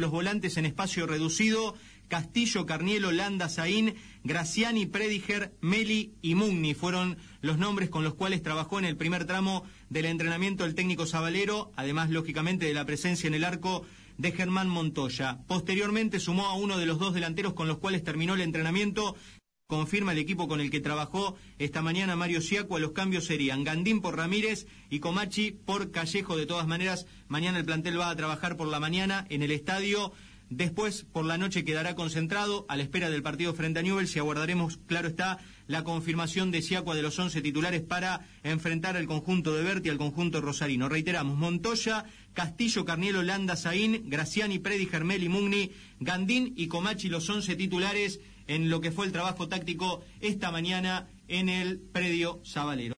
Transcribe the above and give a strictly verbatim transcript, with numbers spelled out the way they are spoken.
los volantes en espacio reducido: Castillo, Carnielo, Landa, Saín, Graciani, Prediger, Meli y Mugni fueron los nombres con los cuales trabajó en el primer tramo del entrenamiento el técnico sabalero, además lógicamente de la presencia en el arco de Germán Montoya. Posteriormente sumó a uno de los dos delanteros con los cuales terminó el entrenamiento. Confirma el equipo con el que trabajó esta mañana Mario Siacua. Los cambios serían Gandín por Ramírez y Comachi por Callejo. De todas maneras, mañana el plantel va a trabajar por la mañana en el estadio. Después, por la noche, quedará concentrado a la espera del partido frente a Newell's y aguardaremos, claro está, la confirmación de Siacua de los once titulares para enfrentar al conjunto de Berti, al conjunto rosarino. Reiteramos: Montoya, Castillo, Carnielo, Landa, Saín, Graciani, Prediger, Meli, Mugni, Gandín y Comachi, los once titulares en lo que fue el trabajo táctico esta mañana en el predio sabalero.